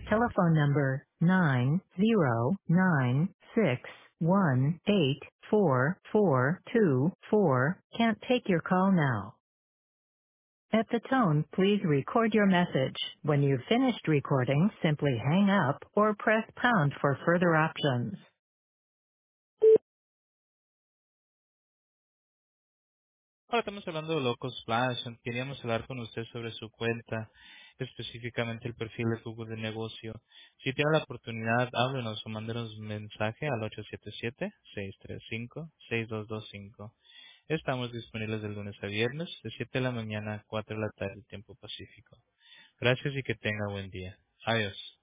telephone number 90961844424 can't take your call now. At the tone, please record your message. When you've finished recording, simply hang up or press pound for further options. Ahora estamos hablando de Locos Flash. Queríamos hablar con usted sobre su cuenta, específicamente el perfil de Google de negocio. Si tiene la oportunidad, háblenos o mándenos un mensaje al 877-635-6225. Estamos disponibles de lunes a viernes, de 7 de la mañana a 4 de la tarde, tiempo pacífico. Gracias y que tenga buen día. Adiós.